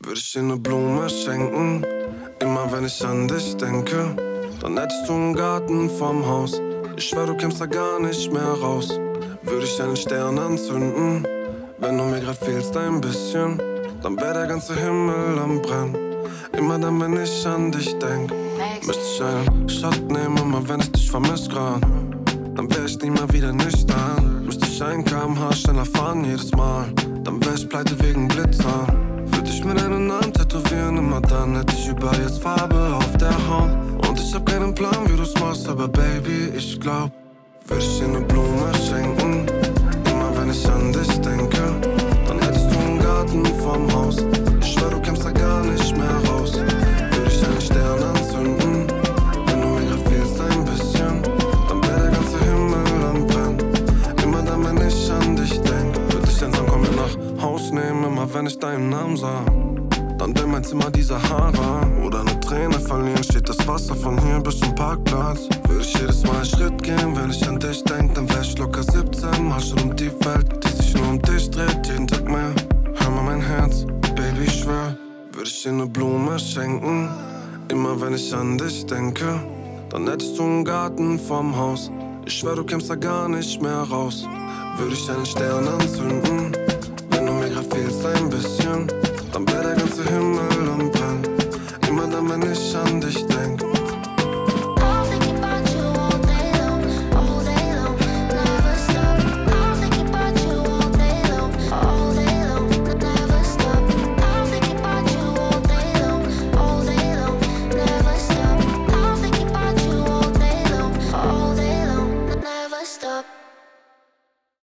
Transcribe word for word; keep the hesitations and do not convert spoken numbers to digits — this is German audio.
würde ich dir ne Blume schenken. Immer wenn ich an dich denke, dann hättest du einen Garten vorm Haus. Ich schwör, du kämst da gar nicht mehr raus. Würde ich einen Stern anzünden, wenn du mir grad fehlst ein bisschen, dann wär der ganze Himmel am Brennen. Immer dann, wenn ich an dich denk, müsste ich einen Shot nehmen, immer wenn ich dich vermiss grad. Dann wär ich nie mal wieder nüchtern. Müsste ich ein Kilometer pro Stunde schneller fahren jedes Mal, dann wär ich pleite wegen Blitzern. Würde ich mir deinen Namen tätowieren, immer dann hätte ich überall jetzt Farbe auf der Haut. Und ich hab keinen Plan, wie du's machst, aber Baby, ich glaub, würde ich dir ne Blume schenken. Immer wenn ich an dich denke, dann hättest du einen Garten vorm Haus. Ich schwör, du kämst da gar nicht mehr raus. Würde ich einen Stern anzünden, wenn du mir grad fehlst ein bisschen, dann wär der ganze Himmel am Brennen. Immer dann, wenn ich an dich denk, würde ich den Song komm mir nach Haus nehmen, immer wenn ich deinen Namen sah. Dann wär mein Zimmer die Sahara. Oder ne Träne verlieren, steht das Wasser von hier bis zum Parkplatz. Würde ich jedes Mal einen Schritt gehen, wenn ich an dich denk, dann wär ich locker siebzehn, mal schon um die Welt, die sich nur um dich dreht, jeden Tag mehr. Hör mal mein Herz, Baby, ich schwör, würde ich dir ne Blume schenken. Immer wenn ich an dich denke, dann hättest du einen Garten vorm Haus. Ich schwör, du kämst da gar nicht mehr raus. Würde ich einen Stern anzünden,